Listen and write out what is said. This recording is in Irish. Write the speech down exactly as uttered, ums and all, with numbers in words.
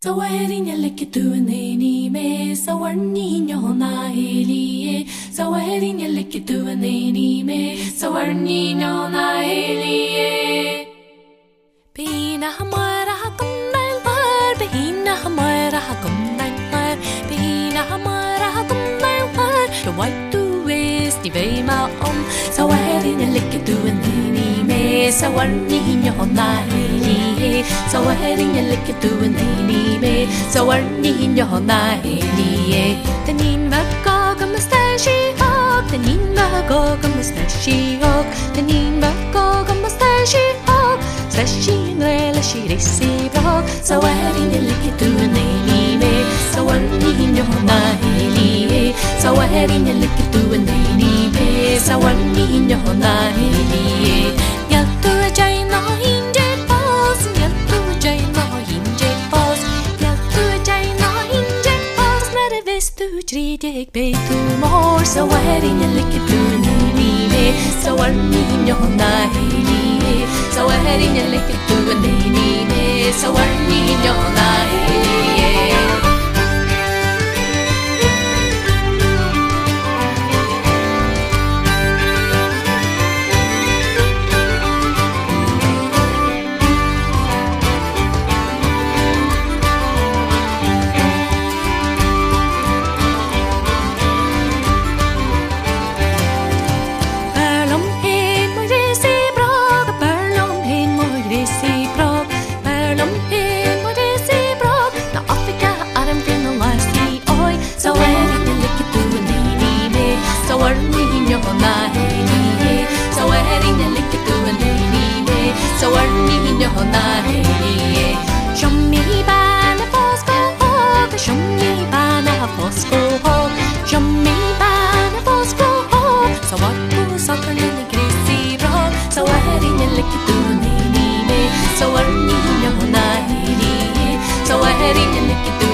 Sawaherinya lekitu neni me sawarni nyona heliye Sawaherinya lekitu neni me sawarni nyona heliye Bina hamara hakundan par Bina hamara hakundan par Bina hamara hakundan par The white to west di vema om Sawaherinya lekitu neni me sawarni nyona heliye Sawaherinya lekitu neni me sawarni nyona heliye Tanin bako kumustashi hok Tanin bako kumustashi hok Tanin bako kumustashi hok Stashi nrela shirisi brok Sawaherinya lekitu neni me sawarni nyona heliye Sawaherinya lekitu neni me sawarni nyona heliye Yatu jai no hinje pos Yatu jai no hinje pos Yatu jai no hinje pos Nere vestu jridek beitu mor Sawaherinya lekitu neni me sawarni nyona heliye Sawaherinya lekitu neni me sawarni nyona heliye Sawarni nyona heliye Shommi bana fosco hok Shommi bana fosco hok Shommi bana fosco hok Sawakku sakarni krisi rock Sawaherinya lekitu neni me Sawarni nyona heliye Sawaherinya lekitu